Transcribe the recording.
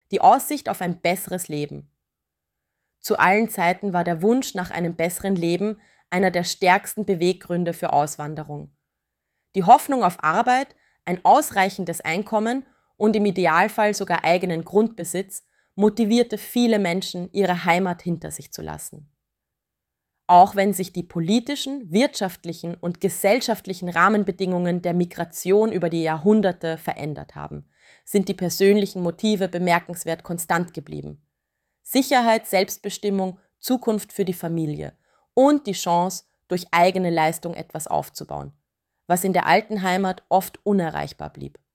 die Aussicht auf ein besseres Leben. Zu allen Zeiten war der Wunsch nach einem besseren Leben einer der stärksten Beweggründe für Auswanderung. Die Hoffnung auf Arbeit, ein ausreichendes Einkommen und im Idealfall sogar eigenen Grundbesitz motivierte viele Menschen, ihre Heimat hinter sich zu lassen. Auch wenn sich die politischen, wirtschaftlichen und gesellschaftlichen Rahmenbedingungen der Migration über die Jahrhunderte verändert haben, sind die persönlichen Motive bemerkenswert konstant geblieben. Sicherheit, Selbstbestimmung, Zukunft für die Familie und die Chance, durch eigene Leistung etwas aufzubauen, was in der alten Heimat oft unerreichbar blieb.